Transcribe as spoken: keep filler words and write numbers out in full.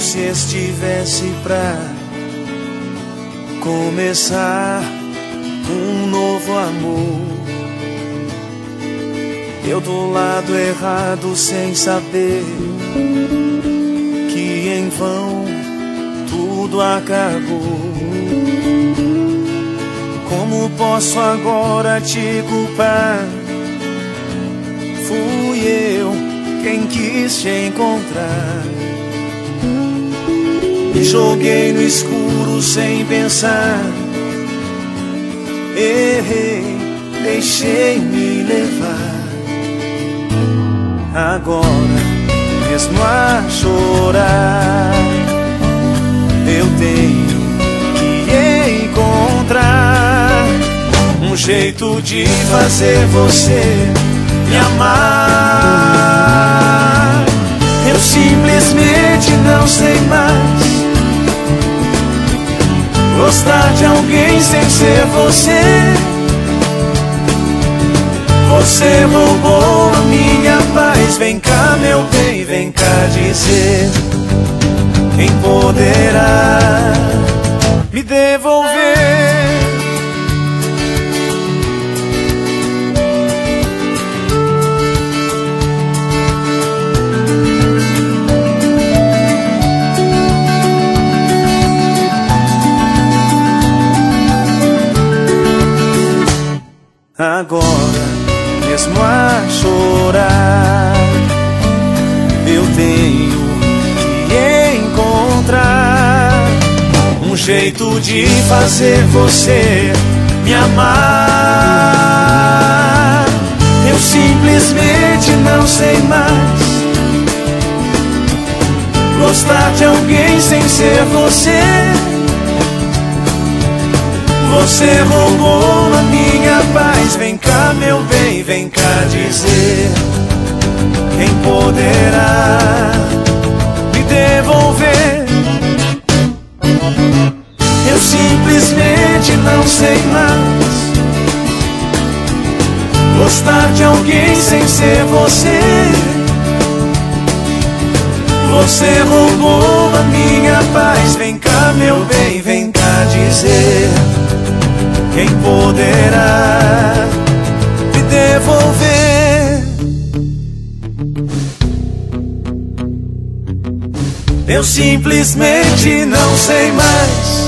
se estivesse pra começar um novo amor. Eu do lado errado sem saber que em vão tudo acabou. Como posso agora te culpar? Fui eu quem quis te encontrar. Me joguei no escuro sem pensar. Errei, deixei-me levar. Agora, mesmo a chorar, eu tenho que encontrar um jeito de fazer você me amar. Eu simplesmente não sei mais gostar de alguém sem ser você. Você roubou a minha paz. Vem cá, meu bem, vem cá dizer quem poderá me devolver. Agora, mesmo a chorar, eu tenho que encontrar um jeito de fazer você me amar. Eu simplesmente não sei mais gostar de alguém sem ser você. Você roubou a minha paz. Vem cá, meu bem, vem cá dizer quem poderá me devolver. Eu simplesmente não sei mais gostar de alguém sem ser você. Você roubou a minha paz. Vem cá, meu bem, vem cá dizer quem poderá me devolver. Eu simplesmente não sei mais